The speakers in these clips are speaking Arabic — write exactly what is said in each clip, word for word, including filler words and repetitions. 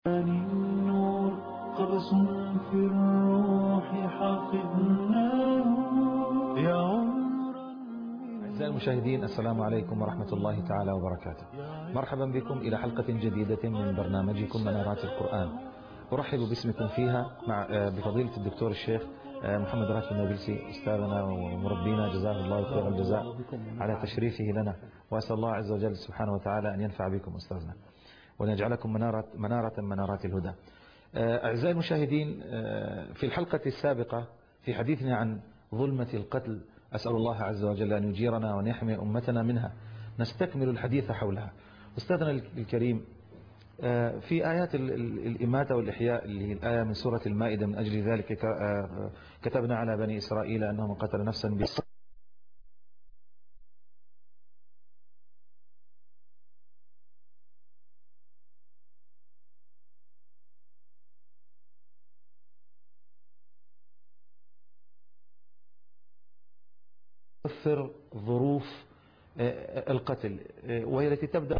النور قبس في الروح حفظناه يا عمرا. أعزائي المشاهدين، السلام عليكم ورحمة الله تعالى وبركاته. مرحبا بكم إلى حلقة جديدة من برنامجكم منارات القرآن. أرحب باسمكم فيها مع بفضيلة الدكتور الشيخ محمد راتب النابلسي، أستاذنا ومربينا، جزاه الله خير الجزاء على تشريفه لنا، وأسأل الله عز وجل سبحانه وتعالى أن ينفع بكم أستاذنا وأن يجعلكم منارة منارة منارات الهدى. أعزائي المشاهدين، في الحلقة السابقة في حديثنا عن ظلمة القتل، أسأل الله عز وجل أن يجيرنا وأن يحمي أمتنا منها، نستكمل الحديث حولها. أستاذنا الكريم، في آيات الإماتة والإحياء اللي هي الآية من سورة المائدة، من أجل ذلك كتبنا على بني إسرائيل أنهم قتل نفسا بالصدق تؤثر ظروف القتل، وهي التي تبدأ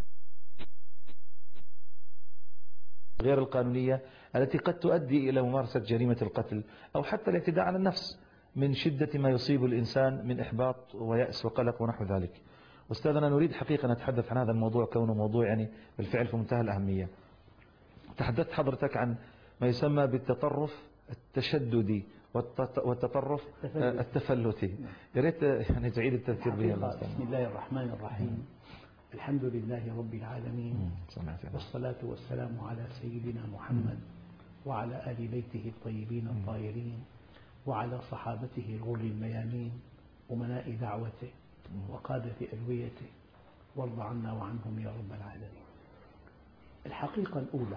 غير القانونية التي قد تؤدي إلى ممارسة جريمة القتل أو حتى الاعتداء على النفس من شدة ما يصيب الإنسان من إحباط ويأس وقلق ونحو ذلك. أستاذنا، نريد حقيقة نتحدث عن هذا الموضوع كونه موضوع يعني بالفعل في منتهى الأهمية. تحدثت حضرتك عن ما يسمى بالتطرف التشددي والتطرف التفلتي، يا ريت يعني تعيد التذكير بها. بسم الله الرحمن الرحيم. الحمد لله رب العالمين، والصلاة والسلام على سيدنا محمد وعلى آل بيته الطيبين الطاهرين وعلى صحابته الغر الميامين ومناء دعوته وقادة ألويته، وارض عنا وعنهم يا رب العالمين. الحقيقة الأولى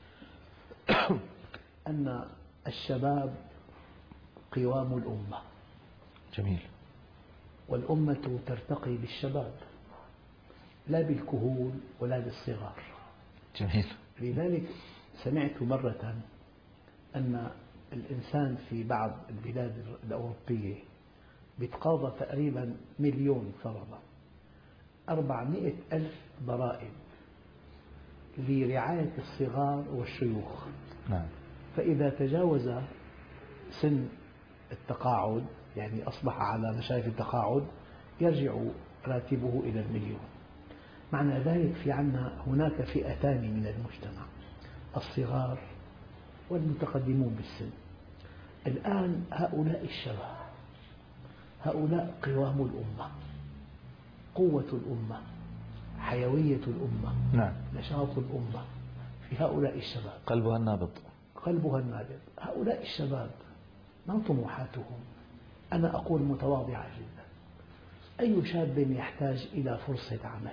أن الشباب قوام الأمة. جميل. والأمة ترتقي بالشباب لا بالكهول ولا بالصغار. جميل. لذلك سمعت مرة أن الإنسان في بعض البلاد الأوروبية بيتقاضى تقريبا مليون فرضا أربعمائة ألف ضرائب لرعاية الصغار والشيوخ. نعم. فإذا تجاوز سن التقاعد، يعني أصبح على مشارف التقاعد، يرجع راتبه إلى المليون. معنى ذلك في عنا هناك فئتان من المجتمع، الصغار والمتقدمون بالسن. الآن هؤلاء الشباب، هؤلاء قوام الأمة، قوة الأمة، حيوية الأمة. نعم. نشاط الأمة في هؤلاء الشباب، قلبها النابض قلبها النابض. هؤلاء الشباب ما طموحاتهم؟ أنا أقول متواضعة جدا. أي شاب يحتاج إلى فرصة عمل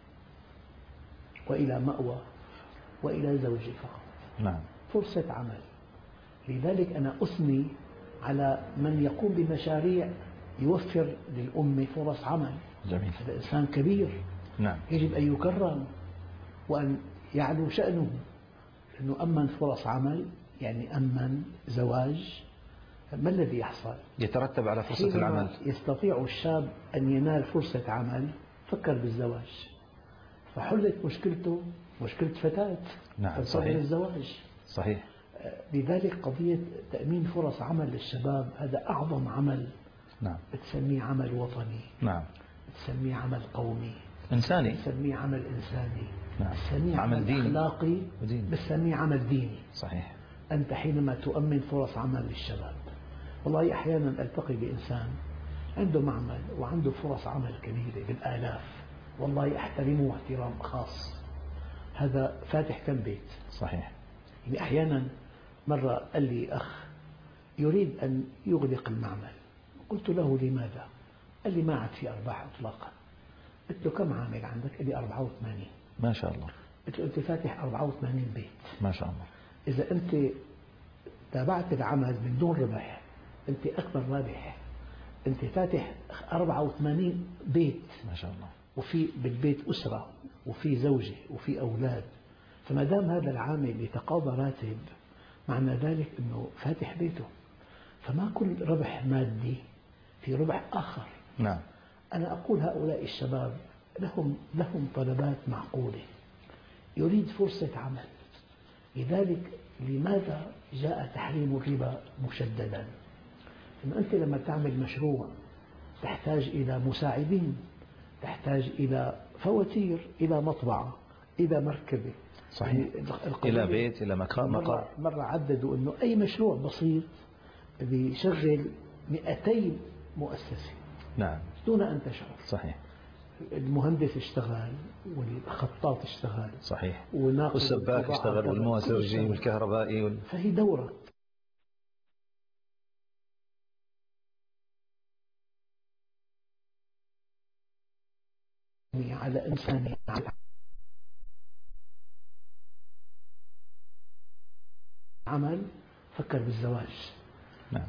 وإلى مأوى وإلى زوجة فقط؟ نعم. فرصة عمل. لذلك أنا أثني على من يقوم بمشاريع يوفر للأمة فرص عمل. جميل. هذا إنسان كبير. نعم. يجب أن يكرم وأن يعلو شأنه، لأنه أمن فرص عمل يعني أمن زواج. ما الذي يحصل؟ يترتب على فرصة العمل. يستطيع الشاب أن ينال فرصة عمل، فكر بالزواج، فحلت مشكلته، مشكلة فتاة. نعم. صحيح. الزواج. صحيح. لذلك قضية تأمين فرص عمل للشباب هذا أعظم عمل. نعم. بتسميه عمل وطني. نعم. بتسميه عمل قومي إنساني. بتسميه عمل إنساني. نعم. بتسميه عمل, عمل ديني. أخلاقي. بتسميه عمل ديني. صحيح. أنت حينما تؤمن فرص عمل للشباب، والله أحيانا ألتقي بإنسان عنده معمل وعنده فرص عمل كبيرة بالآلاف، والله أحترمه احترام خاص. هذا فاتح كم بيت. صحيح. يعني أحيانا مرة قال لي أخ يريد أن يغلق المعمل، قلت له لماذا؟ قال لي ما عاد في أرباح إطلاقا. قلت له كم عامل عندك؟ قال لي أربعة وثمانين. ما شاء الله. قلت له أنت فاتح أربعة وثمانين بيت. ما شاء الله. إذا أنت تابعت العمل من دون ربح أنت أكبر رابح. أنت فاتح أربعة وثمانين بيت. ما شاء الله. وفي بالبيت أسرة وفي زوجة وفي أولاد. فما دام هذا العامل يتقاضى راتب، معنى ذلك أنه فاتح بيته. فما كل ربح مادي، في ربح آخر. نعم. أنا أقول هؤلاء الشباب لهم لهم طلبات معقولة. يريد فرصة عمل، لذلك لماذا جاء تحريم الربا مشددا؟ إنه أنت لما تعمل مشروع تحتاج إلى مساعدين، تحتاج إلى فواتير، إلى مطبعة، إلى مركبة، صحيح، إلى بيت، إلى مكان. مرة, مرة عددوا أنه أي مشروع بسيط بيشغل مئتين مؤسسة. نعم. دون أن تشعر. صحيح. المهندس اشتغل، والخطاط اشتغل، صحيح، والسباك اشتغل، والمواسرجي والكهربائي وال... فهي دورة. على إنسانية، على عمل، فكر بالزواج. نعم.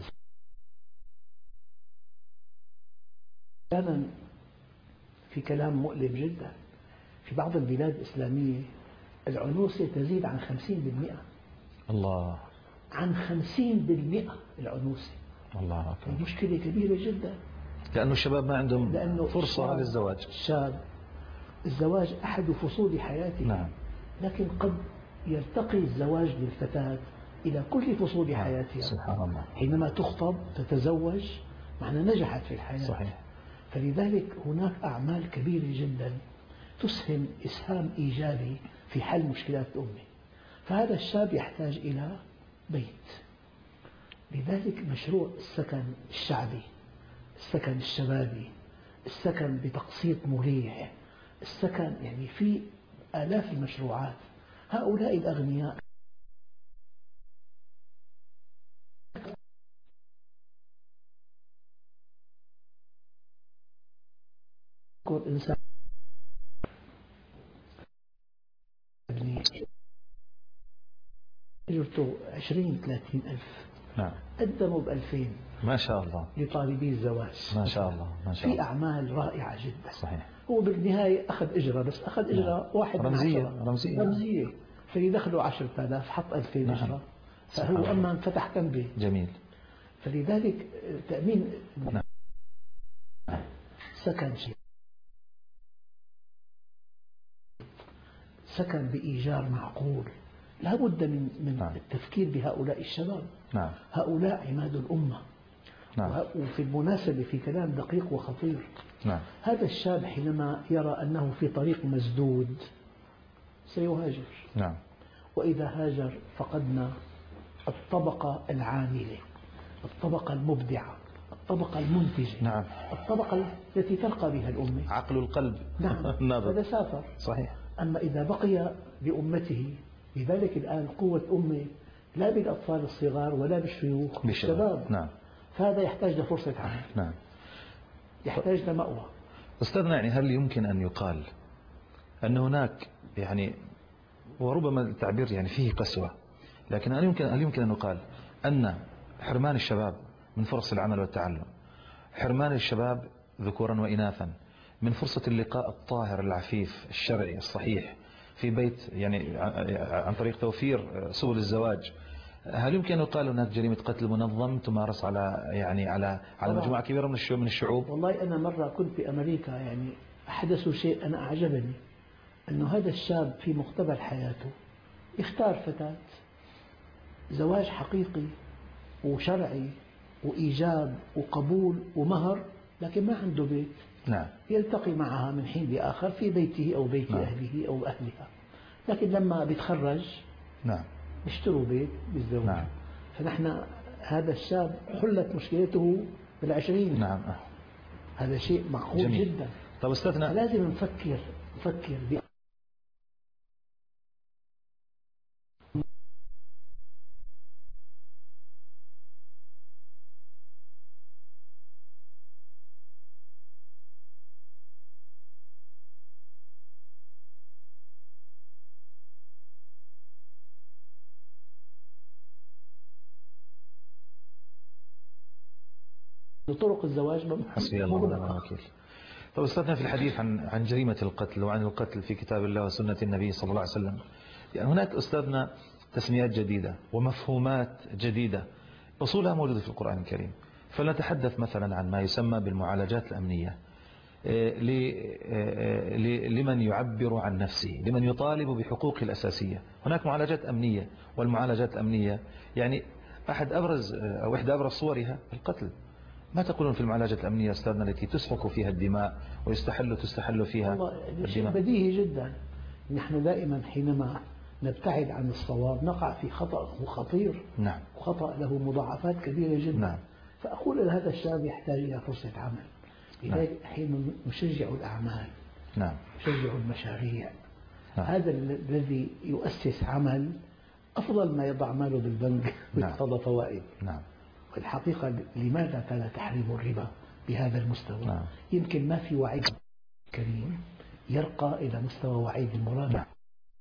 أحيانا في كلام مؤلم جدا، في بعض البلاد الإسلامية العنوسة تزيد عن خمسين بالمئة. الله. عن خمسين بالمئة العنوسة. الله أكبر. مشكلة كبيرة جدا، لأنه الشباب ما عندهم لأنه فرصة للزواج. الشاب الزواج أحد فصول حياته. نعم. لكن قد يرتقي الزواج للفتاة إلى كل فصول حياتها. سبحان الله. حينما تخطب تتزوج معنى نجحت في الحياة. صحيح. فلذلك هناك أعمال كبيرة جدا تسهم إسهام إيجابي في حل مشكلات الأمة. فهذا الشاب يحتاج إلى بيت. لذلك مشروع السكن الشعبي، السكن الشبابي، السكن بتقسيط مريح، السكن يعني في آلاف المشروعات. هؤلاء الأغنياء إنسان أجرته عشرين ثلاثين ألف. نعم. قدموا بألفين. ما شاء الله. لطالبي الزواج. ما شاء الله. ما شاء الله. في أعمال رائعة جدا. صحيح. هو بالنهاية أخذ إجرة، بس أخذ إجرة نعم. واحد رمزية. من رمزية. رمزية. فيدخلوا عشرة آلاف، حط ألفين نعم. إجرة. فهو أما فتح كم بيت. جميل. فلذلك تأمين نعم. سكن شيء، سكن بإيجار معقول. لا بد من من نعم. التفكير بهؤلاء الشباب. نعم. هؤلاء عماد الأمة. نعم. وفي المناسبة في كلام دقيق وخطير. نعم. هذا الشاب حينما يرى أنه في طريق مسدود سيهاجر. نعم. وإذا هاجر فقدنا الطبقة العاملة، الطبقة المبدعة، الطبقة المنتجة. نعم. الطبقة التي ترقى بها الأمة. عقل القلب. نعم. هذا سافر. صحيح. أما إذا بقي بأمته، لذلك الآن قوة أمة لا بالأطفال الصغار ولا بالشيوخ، بالشباب. نعم. فهذا يحتاج لفرصة عمل. نعم. يحتاج لمأوى. أستاذنا، يعني هل يمكن أن يقال أن هناك يعني، وربما التعبير يعني فيه قسوة، لكن هل يمكن هل يمكن أن يقال أن حرمان الشباب من فرص العمل والتعلم، حرمان الشباب ذكورا وإناثا من فرصة اللقاء الطاهر العفيف الشرعي الصحيح في بيت، يعني عن طريق توفير سبل الزواج، هل يمكن أن يقال هناك جريمة قتل منظم تمارس على يعني على على مجموعة كبيرة من من الشعوب؟ والله أنا مرة كنت في أمريكا، يعني أحدثوا شيء أنا أعجبني، أنه هذا الشاب في مقتبل حياته اختار فتاة، زواج حقيقي وشرعي وإيجاب وقبول ومهر، لكن ما عنده بيت. نعم. يلتقي معها من حين لآخر في بيته أو بيت نعم. أهله أو أهلها، لكن لما بيتخرج نعم بيشتروا بيت بالزواج. نعم. فنحن هذا الشاب حلت مشكلته بالعشرين. نعم. هذا شيء معقول جميل. جدا. طب أستاذنا، لازم نفكر نفكر ب... طرق الزواج. حسبي الله ونعم الوكيل. طب أستاذنا، في الحديث عن عن جريمة القتل وعن القتل في كتاب الله وسنة النبي صلى الله عليه وسلم، يعني هناك أستاذنا تسميات جديدة ومفهومات جديدة أصولها موجودة في القرآن الكريم. فلنتحدث مثلا عن ما يسمى بالمعالجات الأمنية. لمن يعبر عن نفسه، لمن يطالب بحقوق الأساسية. هناك معالجات أمنية، والمعالجات الأمنية يعني أحد أبرز أو إحدى أبرز صورها القتل. ما تقولون في المعالجات الأمنية أستاذنا التي تسفك فيها الدماء ويستحل تستحل فيها والله شيء الدماء؟ بديهي جدا. نحن دائما حينما نبتعد عن الصواب نقع في خطأ خطير. نعم. وخطأ له مضاعفات كبيرة جدا. نعم. فأقول هذا الشاب يحتاج إلى فرصة عمل. لذلك حين نشجع الأعمال، نعم، نشجع المشاريع. نعم. هذا الذي يؤسس عمل أفضل ما يضع ماله بالبنك ويقتضى فوائد. نعم. والحقيقة لماذا كان تحريم الربا بهذا المستوى؟ نعم. يمكن ما في وعي كريم يرقى إلى مستوى وعي المراجع. نعم.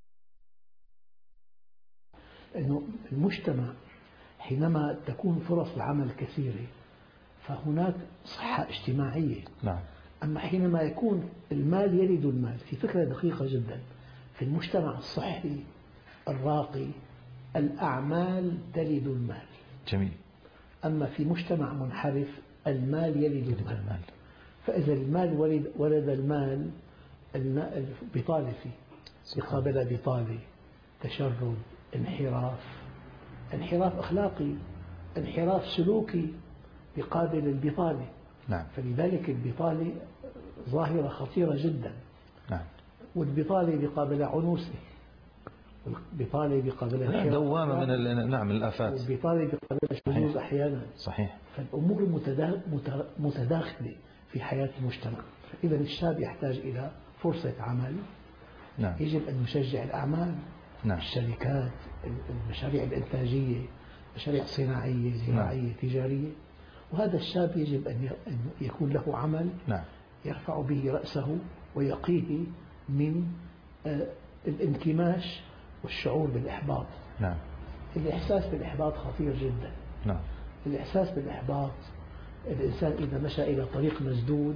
أنه المجتمع حينما تكون فرص العمل كثيرة فهناك صحة اجتماعية. نعم. أما حينما يكون المال يلد المال، في فكرة دقيقة جدا، في المجتمع الصحي الراقي الأعمال تلد المال. جميل. أما في مجتمع منحرف المال يلد المال. فإذا المال ولد, ولد المال، البطالة فيه يقابل بطالة، تشرد، انحراف، انحراف أخلاقي، انحراف سلوكي يقابل البطالة. نعم. فلذلك البطالة ظاهرة خطيرة جدا. نعم. والبطالة بقابل عنوسة، والبطالة بقابل انحراف، دوامة من نعم الآفات، والبطالة بقابل شذوذ أحيانا. صحيح. فالأمور متداخلة في حياة المجتمع. إذا الشاب يحتاج إلى فرصة عمل. نعم. يجب أن نشجع الأعمال. نعم. الشركات، المشاريع الإنتاجية، مشاريع صناعية، زراعية، نعم. تجارية. وهذا الشاب يجب أن يكون له عمل. نعم. يرفع به رأسه ويقيه من الانكماش والشعور بالإحباط. نعم. الإحساس بالإحباط خطير جدا. نعم. الإحساس بالإحباط، الإنسان إذا مشى إلى طريق مسدود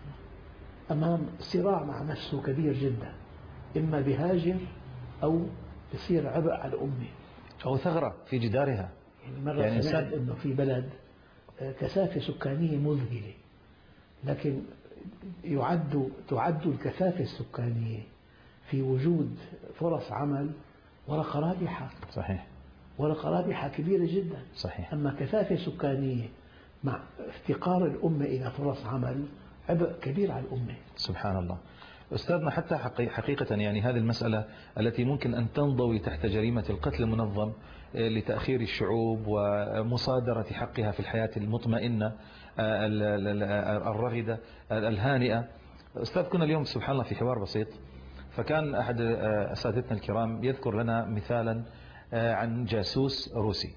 أمام صراع مع نفسه كبير جدا، إما بهاجر أو بصير عبء على الأمة أو ثغرة في جدارها. يعني مرة يعني سمعت أنه في بلد كثافة سكانية مذهلة، لكن يعد تعد الكثافة السكانية في وجود فرص عمل ورقة رابحة. صحيح. ورقة رابحة كبيرة جدا. صحيح. أما كثافة سكانية مع افتقار الأمة إلى فرص عمل عبء كبير على الأمة. سبحان الله. أستاذنا حتى حقيقة يعني هذه المسألة التي ممكن أن تنضوي تحت جريمة القتل المنظم لتأخير الشعوب ومصادرة حقها في الحياة المطمئنة الرغدة الهانئة. أستاذ كنا اليوم سبحان الله في حوار بسيط، فكان أحد أساتذتنا الكرام يذكر لنا مثالا عن جاسوس روسي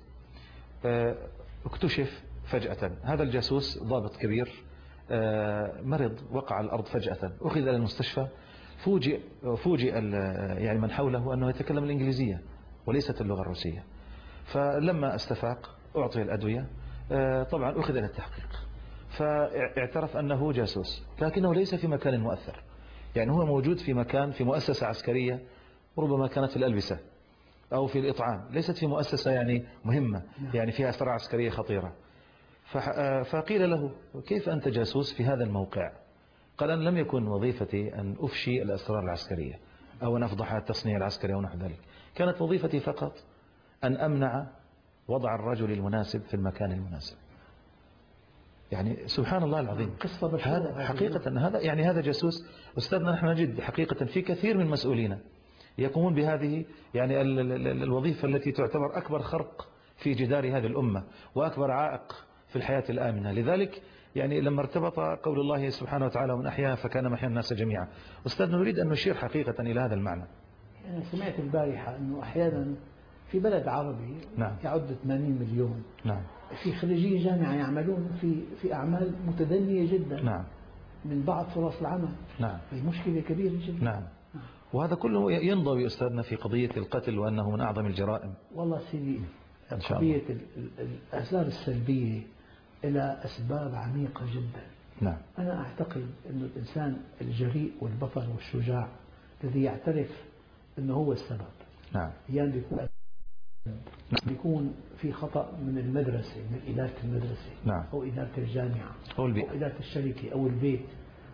اكتشف فجأة. هذا الجاسوس ضابط كبير مرض، وقع على الأرض فجأة، أخذ إلى المستشفى، فوجئ فوجئ يعني من حوله أنه يتكلم الإنجليزية وليست اللغة الروسية. فلما استفاق أعطي الأدوية، طبعا أخذ إلى التحقيق، فاعترف أنه جاسوس، لكنه ليس في مكان مؤثر. يعني هو موجود في مكان، في مؤسسة عسكرية، ربما كانت في الألبسة أو في الإطعام، ليست في مؤسسة يعني مهمة، يعني فيها أسرار عسكرية خطيرة. فقيل له كيف أنت جاسوس في هذا الموقع؟ قال أن لم يكن وظيفتي أن أفشي الأسرار العسكرية أو أن أفضح التصنيع العسكري أو نحو ذلك، كانت وظيفتي فقط أن أمنع وضع الرجل المناسب في المكان المناسب. يعني سبحان الله العظيم. هذا حقيقة أن هذا يعني هذا جاسوس. أستاذنا نحن نجد حقيقة في كثير من مسؤولين يقومون بهذه يعني الوظيفة التي تعتبر أكبر خرق في جدار هذه الأمة وأكبر عائق في الحياة الآمنة. لذلك يعني لما ارتبط قول الله سبحانه وتعالى ومن أحياها فكان محيا الناس جميعا، أستاذنا نريد أن نشير حقيقة إلى هذا المعنى. أنا سمعت البارحة أنه أحيانا في بلد عربي نعم. يعد ثمانين مليون نعم. في خريجي جامعة يعملون في في أعمال متدنية جدا نعم. من بعض فرص العمل. نعم. هي مشكلة كبيرة جدا. نعم. نعم. وهذا كله ينضوي أستاذنا في قضية القتل وأنه من أعظم الجرائم. والله سيدي قضية الآثار السلبية إلى أسباب عميقة جدا. نعم. أنا أعتقد أن الإنسان الجريء والبطل والشجاع الذي يعترف أنه هو السبب. نعم. يعني بيكون بيكون في خطأ من المدرسة، من إدارة المدرسة. نعم. أو إدارة الجامعة أو البيت أو إدارة الشركة أو البيت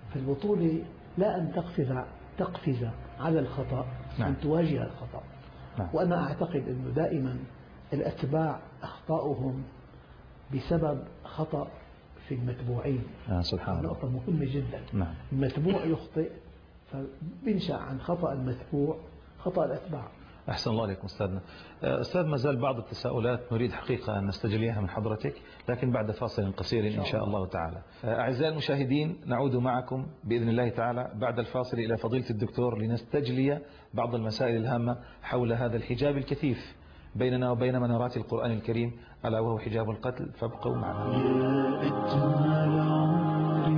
في البطولة لا أن تقفز تقفز على الخطأ، نعم. أن تواجه الخطأ. نعم. وأنا أعتقد أنه دائما الأتباع أخطاؤهم بسبب خطأ في المتبوعين. آه سبحان الله. نقطة مهمة جدا. نعم. المتبوع يخطئ فبنشأ عن خطأ المتبوع خطأ الأتباع. أحسن الله عليكم أستاذنا. أستاذ ما زال بعض التساؤلات نريد حقيقة أن نستجليها من حضرتك، لكن بعد فاصل قصير إن شاء الله تعالى. أعزائي المشاهدين، نعود معكم بإذن الله تعالى بعد الفاصل إلى فضيلة الدكتور لنستجلي بعض المسائل الهامة حول هذا الحجاب الكثيف بيننا وبين منارات القرآن الكريم، ألا وهو حجاب القتل. فابقوا معنا. يا أجمل عمر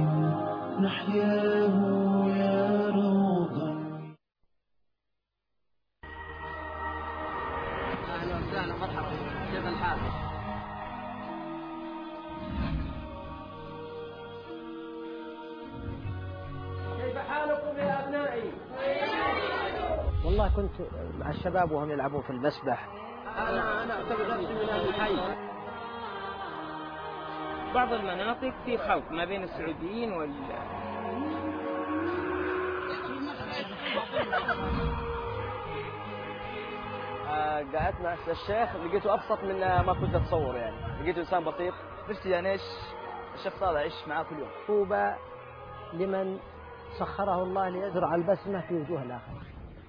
نحياه يا روضا. أهلا وسهلا، مرحبا، كيف الحال؟ كيف حالكم يا أبنائي؟ والله كنت مع الشباب وهم يلعبون في المسبح. أنا أنا أعتبر نفسي من أهل الحي. بعض المناطق في خلط ما بين السعوديين وال آه قعدت مع الشيخ لقيته أبسط من ما كنت أتصور، يعني لقيته إنسان بسيط. قلت يعني إيش الشخص هذا يعيش معاه كل يوم. طوبى لمن سخره الله ليزرع البسمة في وجوه الآخرين.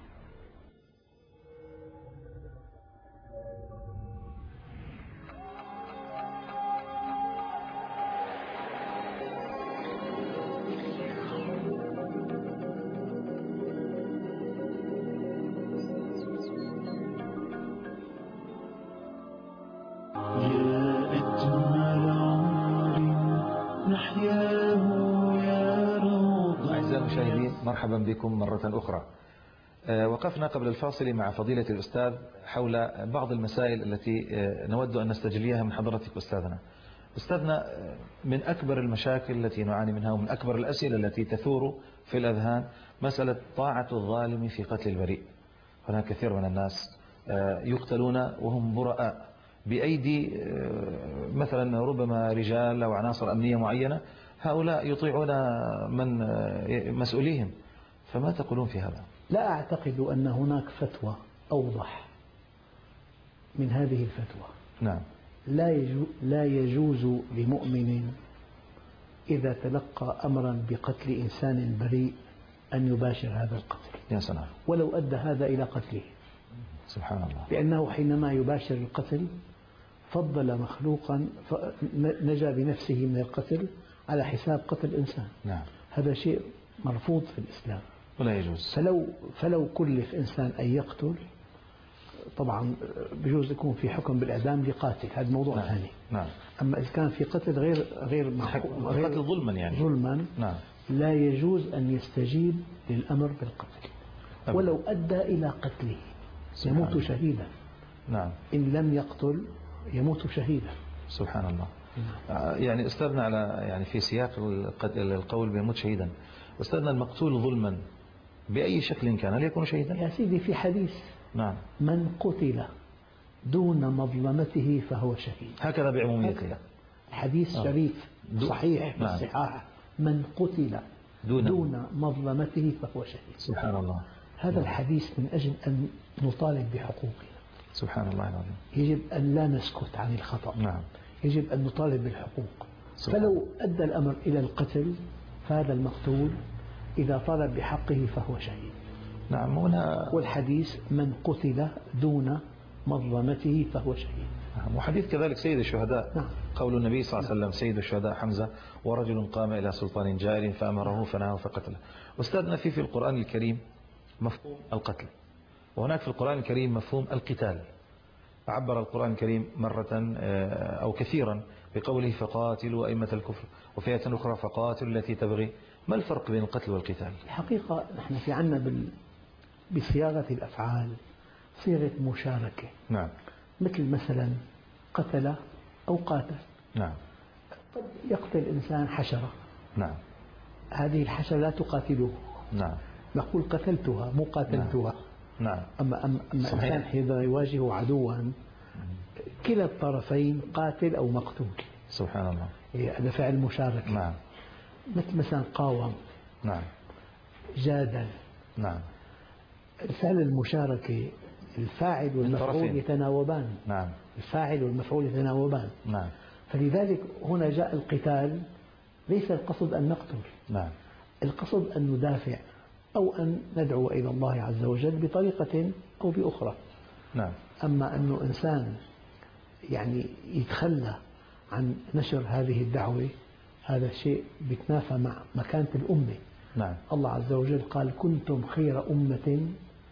مرحبا بكم مرة أخرى. وقفنا قبل الفاصل مع فضيلة الأستاذ حول بعض المسائل التي نود أن نستجليها من حضرتك أستاذنا. أستاذنا، من أكبر المشاكل التي نعاني منها ومن أكبر الأسئلة التي تثور في الأذهان مسألة طاعة الظالم في قتل البريء. هناك كثير من الناس يقتلون وهم براء بأيدي مثلا ربما رجال أو عناصر أمنية معينة، هؤلاء يطيعون من مسؤوليهم، فما تقولون في هذا؟ لا أعتقد أن هناك فتوى أوضح من هذه الفتوى. نعم. لا يجوز لمؤمن إذا تلقى أمرا بقتل إنسان بريء أن يباشر هذا القتل. يا سلام. ولو أدى هذا إلى قتله. سبحان الله. لأنه حينما يباشر القتل فضل مخلوقا نجا بنفسه من القتل على حساب قتل إنسان. نعم. هذا شيء مرفوض في الإسلام ولا يجوز. فلو فلو كلف إنسان أن يقتل، طبعا بجوز يكون في حكم بالإعدام لقاتل، هذا موضوع نعم. ثاني. نعم. أما إذا كان في قتل غير غير غير قتل ظلما يعني ظلما نعم. لا يجوز أن يستجيب للأمر بالقتل أبدا. ولو أدى إلى قتله يموت شهيدا. نعم. إن لم يقتل يموت شهيدا. سبحان الله. يعني أستاذنا على يعني في سياق القول بيموت شهيدا، أستاذنا المقتول ظلما بأي شكل كان هل يكون شهيدا؟ يا سيدي في حديث نعم من قتل دون مظلمته فهو شهيد، هكذا بعموميته. حديث آه. شريف صحيح نعم. بالصحاح، من قتل دون, دون مظلمته فهو شهيد. سبحان الله. هذا نعم. الحديث من أجل أن نطالب بحقوقنا. سبحان الله العظيم. يجب أن لا نسكت عن الخطأ. نعم. يجب أن نطالب بالحقوق. فلو أدى الأمر إلى القتل فهذا المقتول إذا طالب بحقه فهو شهيد. نعم. هنا والحديث من قتل دون مظلمته فهو شهيد. نعم. وحديث كذلك سيد الشهداء. نعم. قول النبي صلى الله عليه وسلم سيد الشهداء حمزة، ورجل قام إلى سلطان جائر فأمره فنهاه فقتله. أستاذنا في في القرآن الكريم مفهوم القتل، وهناك في القرآن الكريم مفهوم القتال. عبر القرآن الكريم مرة أو كثيرا بقوله فقاتلوا أئمة الكفر، وفي آية أخرى فقاتلوا التي تبغي. ما الفرق بين القتل والقتال؟ الحقيقة نحن في عنا بال... بصياغة الأفعال صيغة مشاركة. نعم. مثل مثلا قتل أو قاتل. نعم. قد يقتل إنسان حشرة. نعم. هذه الحشرة لا تقاتله. نعم. نقول قتلتها مو قاتلتها. نعم. أما أما إنسان حين يواجه عدوا كلا الطرفين قاتل أو مقتول. سبحان الله. هذا فعل مشاركة. نعم. مثل مثلا قاوم نعم. جادل. نعم. الفعل المشاركة الفاعل والمفعول يتناوبان. نعم. الفاعل والمفعول يتناوبان. نعم. فلذلك هنا جاء القتال ليس القصد أن نقتل. نعم. القصد أن ندافع أو أن ندعو إلى الله عز وجل بطريقة أو بأخرى. نعم. أما أنه إنسان يعني يتخلى عن نشر هذه الدعوة هذا شيء بيتنافى مع مكانة الأمة. نعم. الله عز وجل قال كنتم خير أمة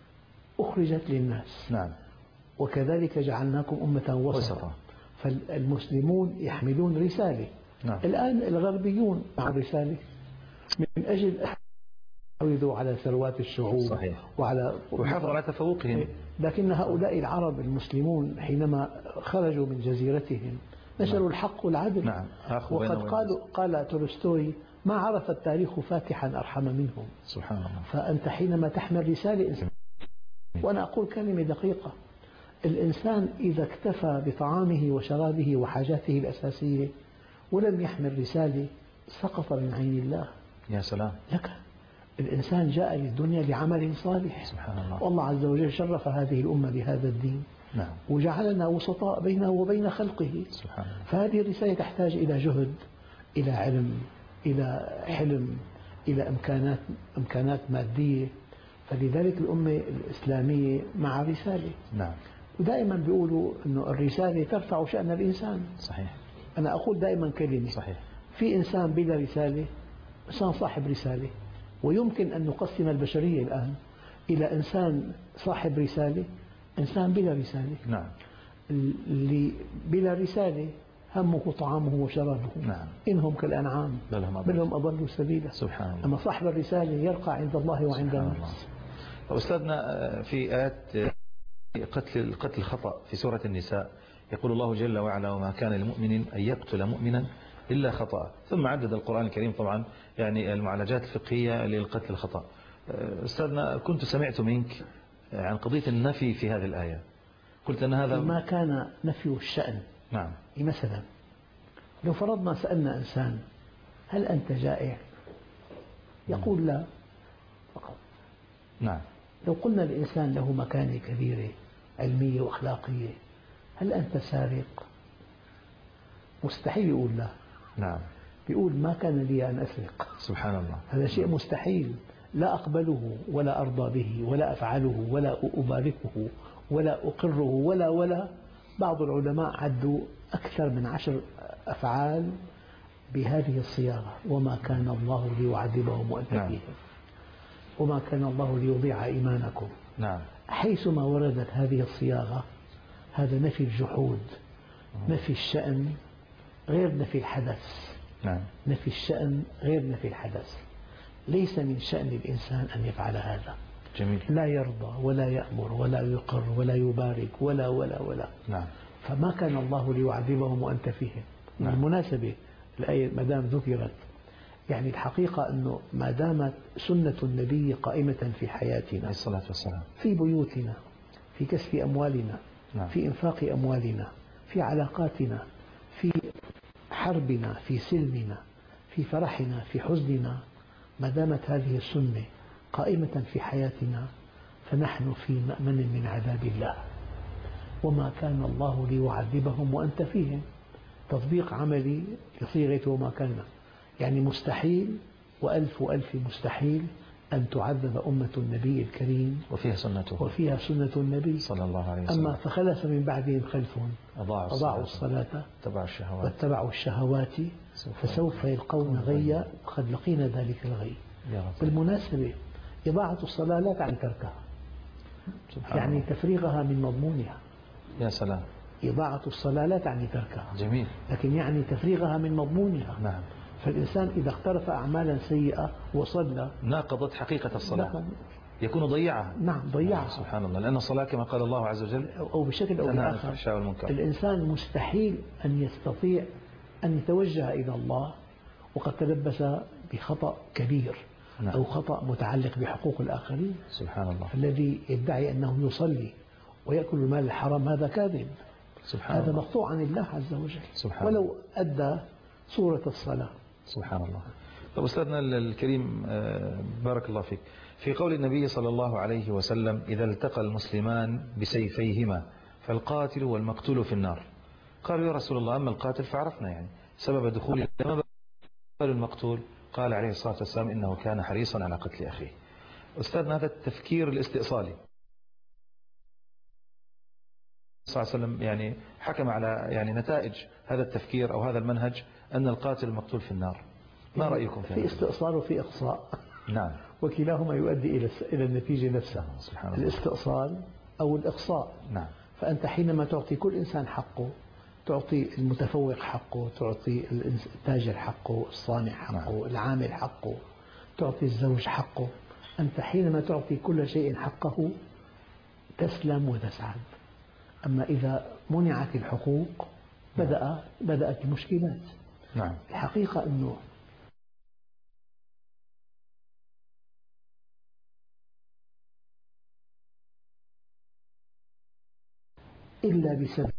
أخرجت للناس. نعم. وكذلك جعلناكم أمة وسطا. فالمسلمون يحملون رسالة. نعم. الآن الغربيون مع الرسالة من أجل يحافظوا على ثروات الشعوب. صحيح. وعلى ويحافظوا على تفوقهم. لكن هؤلاء العرب المسلمون حينما خرجوا من جزيرتهم نشروا نعم. الحق والعدل. نعم. وقد قالوا قال تولستوي ما عرف التاريخ فاتحا أرحم منهم. سبحان الله. فأنت حينما تحمل رسالة، وأنا أقول كلمة دقيقة، الإنسان إذا اكتفى بطعامه وشرابه وحاجاته الأساسية ولم يحمل رسالة سقط من عين الله. يا سلام. لك الإنسان جاء للدنيا لعمل صالح. سبحان الله. والله عز وجل شرف هذه الأمة بهذا الدين. نعم. وجعلنا وسطاء بينه وبين خلقه. سبحان الله. فهذه الرسالة تحتاج إلى جهد، إلى علم، إلى حلم، إلى إمكانات إمكانات مادية. فلذلك الأمة الإسلامية مع رسالة. نعم. ودائما بيقولوا أنه الرسالة ترفع شأن الإنسان. صحيح. أنا أقول دائما كلمة. صحيح. في إنسان بلا رسالة، إنسان صاحب رسالة، ويمكن أن نقسم البشرية الآن إلى إنسان صاحب رسالة، إنسان بلا رسالة. نعم. اللي بلا رسالة همه طعامه وشرابه. نعم. إنهم كالأنعام بل هم بل هم أضلوا سبيلا. سبحان الله. أما صاحب الرسالة يرقى عند الله وعند الناس. أستاذنا في آيات قتل قتل الخطأ في سورة النساء يقول الله جل وعلا وما كان لمؤمن أن يقتل مؤمنا إلا خطأ، ثم عدد القرآن الكريم طبعا يعني المعالجات الفقهية للقتل الخطأ. أستاذنا كنت سمعت منك عن قضية النفي في هذه الآية، قلت أن هذا ما كان نفي الشأن. نعم. مثلا لو فرضنا سألنا إنسان هل أنت جائع؟ يقول لا فقط. نعم. لو قلنا الإنسان له مكانة كبيرة علمية وأخلاقية هل أنت سارق؟ مستحيل يقول لا. نعم. يقول ما كان لي أن أسرق. سبحان الله. هذا شيء مستحيل، لا أقبله ولا أرضى به ولا أفعله ولا أباركه ولا أقره ولا ولا. بعض العلماء عدوا أكثر من عشر أفعال بهذه الصياغة، وما كان الله ليعذبهم وأنت نعم. فيهم وما كان الله ليضيع إيمانكم. نعم. حيثما وردت هذه الصياغة هذا نفي الجحود، نفي الشأن غير نفي الحدث. نعم. نفي الشأن غير نفي الحدث. ليس من شأن الإنسان أن يفعل هذا. جميل. لا يرضى ولا يأمر ولا يقر ولا يبارك ولا ولا ولا. نعم. فما كان الله ليعذبهم وأنت فيهم. نعم. بالمناسبة الآية ما دام ذكرت يعني الحقيقة أنه ما دامت سنة النبي قائمة في حياتنا عليه الصلاة والسلام، في بيوتنا، في كسب أموالنا، نعم. في إنفاق أموالنا، في علاقاتنا، في حربنا، في سلمنا، في فرحنا، في حزننا، ما دامت هذه السنة قائمة في حياتنا فنحن في مأمن من عذاب الله. وما كان الله ليعذبهم وأنت فيهم، تطبيق عملي لصيغة وما كان، يعني مستحيل وألف وألف مستحيل أن تعذب أمة النبي الكريم وفيها سنته وفيها سنة النبي صلى الله عليه وسلم. أما فخلف من بعدهم خلف أضاعوا, أضاعوا الصلاة واتبعوا الشهوات واتبعوا الشهوات فسوف يلقون غيا وقد لقينا ذلك الغي. بالمناسبة إضاعة الصلاة لا تعني تركها، يعني الله. تفريغها من مضمونها. يا سلام. إضاعة الصلاة لا تعني تركها، جميل، لكن يعني تفريغها من مضمونها. نعم. فالإنسان إذا اقترف أعمالا سيئة وصلى ناقضت حقيقة الصلاة، نعم. يكون ضيعها. نعم ضيعها. سبحان الله، لأن الصلاة كما قال الله عز وجل أو بشكل أو بآخر الإنسان مستحيل أن يستطيع أن يتوجه إلى الله وقد تلبس بخطأ كبير، نعم. أو خطأ متعلق بحقوق الآخرين. سبحان الله. الذي يدعي أنه يصلي ويأكل المال الحرام هذا كاذب، سبحان هذا الله. مقطوع عن الله عز وجل، سبحان ولو أدى صورة الصلاة. سبحان الله. طب أستاذنا الكريم بارك الله فيك، في قول النبي صلى الله عليه وسلم إذا التقى المسلمان بسيفيهما فالقاتل والمقتول في النار، قالوا يا رسول الله أما القاتل فعرفنا يعني سبب دخوله، ما بال المقتول؟ قال عليه الصلاة والسلام إنه كان حريصا على قتل أخيه. أستاذنا هذا التفكير الاستئصالي صلى الله عليه وسلم يعني حكم على يعني نتائج هذا التفكير أو هذا المنهج أن القاتل المقتول في النار، ما يعني رأيكم في في استئصال وفي إقصاء؟ نعم. وكلاهما يؤدي إلى إلى النتيجة نفسها، سبحان الله. الاستئصال أو الإقصاء. نعم. فأنت حينما تعطي كل إنسان حقه، تعطي المتفوق حقه، تعطي التاجر حقه، الصانع حقه، نعم. العامل حقه، تعطي الزوج حقه، أنت حينما تعطي كل شيء حقه تسلم وتسعد. أما إذا منعت الحقوق بدأ بدأت المشكلات. نعم. الحقيقة أنه إلا بسبب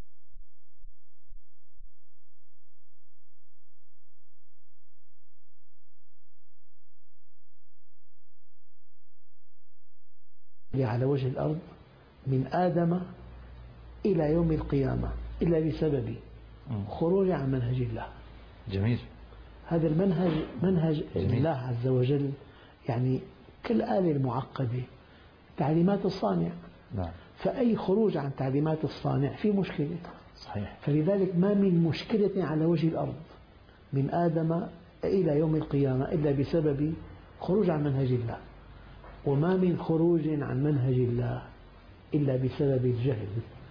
على وجه الأرض من آدم إلى يوم القيامة إلا بسبب خروج عن منهج الله. جميل. هذا المنهج منهج جميل. الله عز وجل يعني كالآلة المعقدة تعليمات الصانع. نعم. فأي خروج عن تعليمات الصانع في مشكلة. صحيح. فلذلك ما من مشكلة على وجه الأرض من آدم إلى يوم القيامة إلا بسبب خروج عن منهج الله، وما من خروج عن منهج الله إلا بسبب الجهل،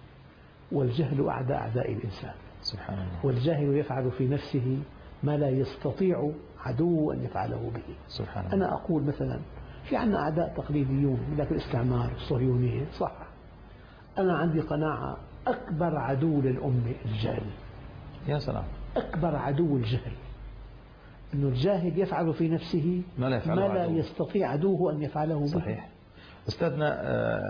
والجهل أعدى أعداء الإنسان. سبحان الله. والجاهل يفعل في نفسه ما لا يستطيع عدو أن يفعله به. سبحان الله. أنا أقول مثلا في عندنا أعداء تقليديون لكن الاستعمار الصهيونية صح. أنا عندي قناعة أكبر عدو للأمة الجهل. يا سلام. أكبر عدو الجهل، أنه الجاهل يفعل في نفسه ما لا, ما لا يستطيع عدوه أن يفعله به. صحيح. أستاذنا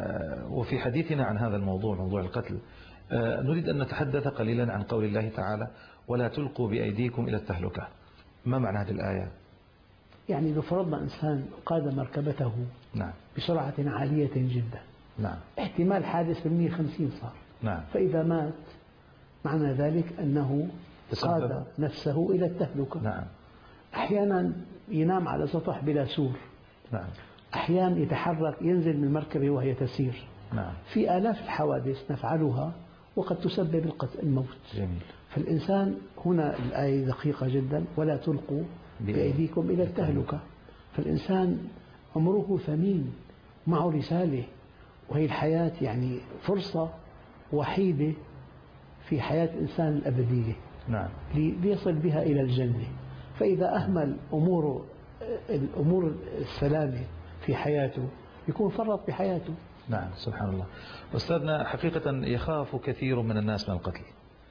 وفي حديثنا عن هذا الموضوع موضوع القتل نريد أن نتحدث قليلا عن قول الله تعالى ولا تلقوا بأيديكم إلى التهلكة. ما معنى هذه الآية؟ يعني لو فرضنا إنسان قاد مركبته نعم. بسرعة عالية جدا، نعم. احتمال حادث بالمئة وخمسين صار، نعم. فإذا مات معنى ذلك أنه قاد نفسه إلى التهلكة. نعم. أحيانا ينام على سطح بلا سور. نعم. أحيانا يتحرك ينزل من المركبة وهي تسير. نعم. في آلاف الحوادث نفعلها وقد تسبب الموت. جميل. فالإنسان هنا الآية دقيقة جدا ولا تلقوا بأيديكم إلى التهلكة. فالإنسان عمره ثمين، معه رسالة، وهي الحياة يعني فرصة وحيدة في حياة الإنسان الأبدية. نعم. ليصل بها إلى الجنة. فإذا أهمل أمور الأمور السلامة في حياته يكون فرط بحياته. نعم. سبحان الله. أستاذنا حقيقة يخاف كثير من الناس من القتل،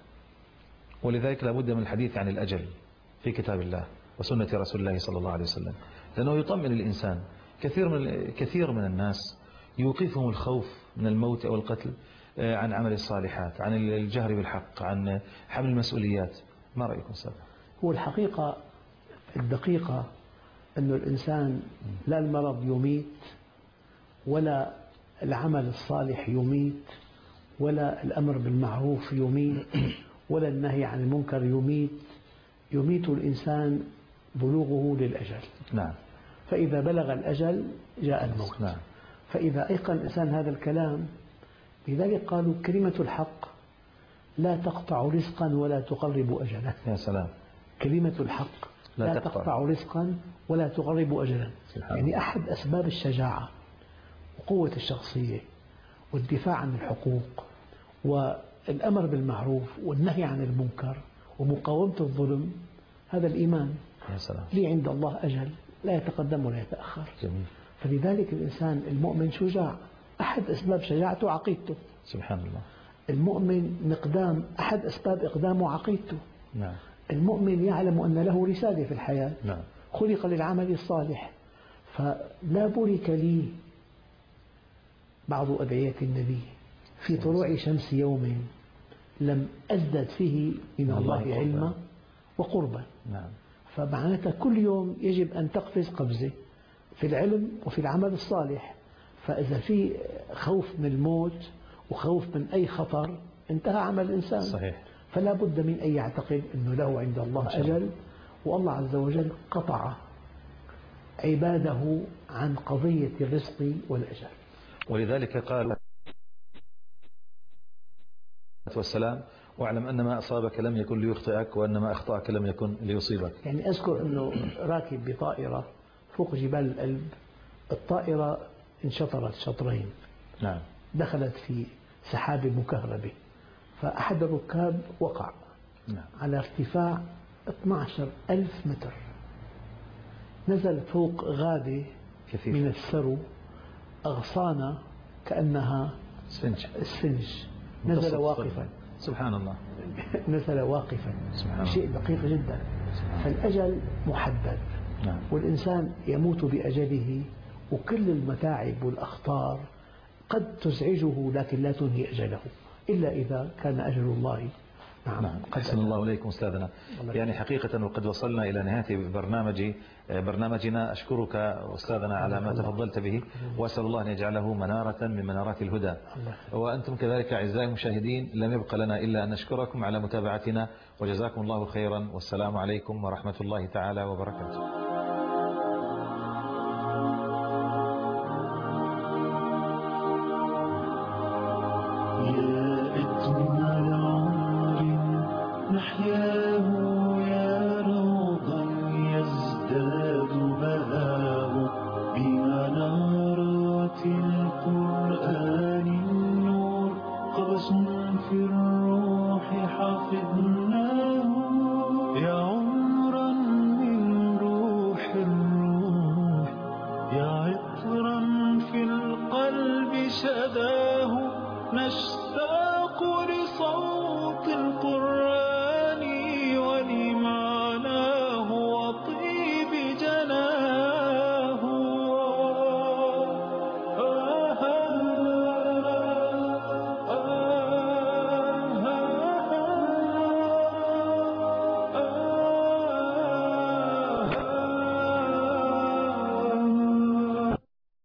ولذلك لابد من الحديث عن الأجل في كتاب الله وسنة رسول الله صلى الله عليه وسلم، لأنه يطمن الإنسان. كثير من كثير من الناس يوقفهم الخوف من الموت أو القتل عن عمل الصالحات، عن الجهر بالحق، عن حمل المسؤوليات. ما رأيكم أستاذ؟ هو الحقيقة الدقيقة أن الإنسان لا المرض يميت ولا العمل الصالح يميت ولا الأمر بالمعروف يميت ولا النهي عن المنكر يميت. يميت الإنسان بلوغه للأجل. نعم. فإذا بلغ الأجل جاء الموت. نعم. فإذا أيقن الإنسان هذا الكلام، لذلك قالوا كلمة الحق لا تقطع رزقا ولا تقرب أجلا. يا سلام. كلمة الحق لا, لا تقطع. تقطع رزقا ولا تقرب أجلا. يعني أحد أسباب الشجاعة وقوة الشخصية والدفاع عن الحقوق والأمر بالمعروف والنهي عن المنكر ومقاومة الظلم هذا الإيمان. يا سلام. لي عند الله أجل لا يتقدم ولا يتأخر. جميل. فلذلك الإنسان المؤمن شجاع، أحد أسباب شجاعته عقيدته. سبحان الله. المؤمن مقدام، أحد أسباب إقدامه عقيدته. نعم. المؤمن يعلم أن له رسالة في الحياة. نعم. خلق للعمل الصالح. فلا برك لي بعض أدعية النبي في طلوع شمس يوم لم أزدد فيه من الله علما وقربا. نعم. فمعناتها كل يوم يجب أن تقفز قفزة في العلم وفي العمل الصالح. فإذا في خوف من الموت وخوف من أي خطر انتهى عمل الإنسان. صحيح. فلا بد من أن يعتقد أنه له عند الله أجل، والله عز وجل قطع عباده عن قضية الرزق والأجل. ولذلك قال والسلام: واعلم أن ما أصابك لم يكن ليخطئك، وأن ما أخطأك لم يكن ليصيبك. يعني أذكر أنه راكب بطائرة فوق جبال الألب، الطائرة انشطرت شطرين. نعم. دخلت في سحابة مكهربة، فأحد الركاب وقع. نعم. على ارتفاع اثني عشر ألف متر، نزل فوق غابة كثير من السرو، أغصانة كأنها سفنج السفنج، نزل واقفا. سبحان الله. نزل واقفا. سبحان شيء الله. دقيق جدا. فالأجل محدد. نعم. والإنسان يموت بأجله، وكل المتاعب والأخطار قد تزعجه لكن لا تنهي أجله إلا إذا كان أجل الله. نعم. نعم. أحسن الله إليكم أستاذنا. يعني حقيقة وقد وصلنا إلى نهاية برنامج برنامجنا. أشكرك أستاذنا على ما تفضلت به، وأسأل الله أن يجعله منارة من منارات الهدى. وأنتم كذلك أعزائي المشاهدين، لم يبق لنا إلا أن نشكركم على متابعتنا، وجزاكم الله خيرا، والسلام عليكم ورحمة الله تعالى وبركاته. نحياه يا روضا يزداد بهاه بمنارات القرآن النور، قبس في الروح حفظناه، يا عمرا من روح الروح، يا عطرا في القلب شداه، نشتاق لصوت القرآن ولمعناه وطيب جناه. آه آه آه.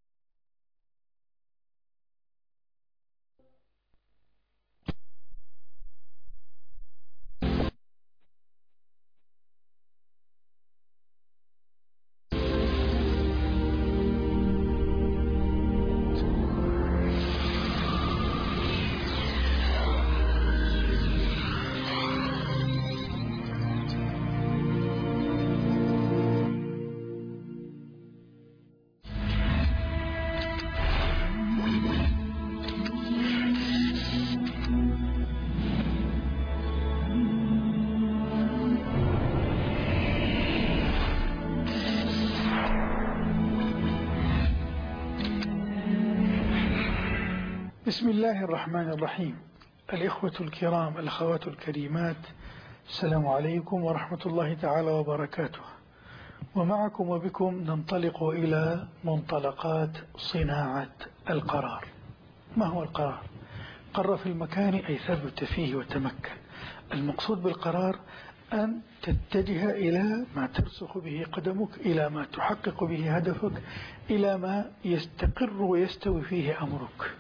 بسم الله الرحمن الرحيم. الإخوة الكرام، الأخوات الكريمات، السلام عليكم ورحمة الله تعالى وبركاته. ومعكم وبكم ننطلق إلى منطلقات صناعة القرار. ما هو القرار؟ قرر في المكان أي ثبت فيه وتمكن. المقصود بالقرار أن تتجه إلى ما ترسخ به قدمك، إلى ما تحقق به هدفك، إلى ما يستقر ويستوي فيه أمرك.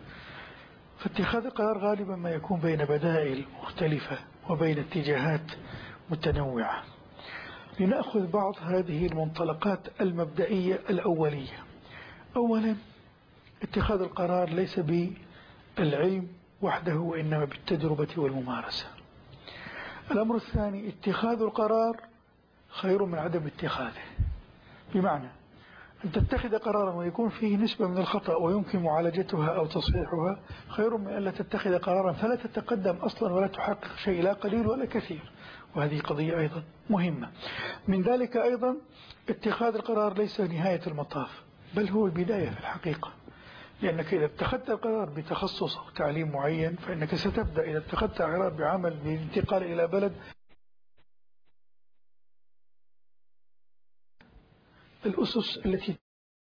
فاتخاذ القرار غالبا ما يكون بين بدائل مختلفة وبين اتجاهات متنوعة. لنأخذ بعض هذه المنطلقات المبدئية الأولية. أولا، اتخاذ القرار ليس بالعلم وحده وإنما بالتجربة والممارسة. الأمر الثاني، اتخاذ القرار خير من عدم اتخاذه، بمعنى أن تتخذ قرارا ويكون فيه نسبة من الخطأ ويمكن معالجتها أو تصحيحها، خير من أن لا تتخذ قرارا فلا تتقدم أصلا ولا تحقق شيء لا قليل ولا كثير. وهذه قضية أيضا مهمة. من ذلك أيضا اتخاذ القرار ليس نهاية المطاف، بل هو البداية في الحقيقة. لأنك إذا اتخذت القرار بتخصص أو تعليم معين فإنك ستبدأ، إذا اتخذت قرار بعمل بالانتقال إلى بلد، الأسس التي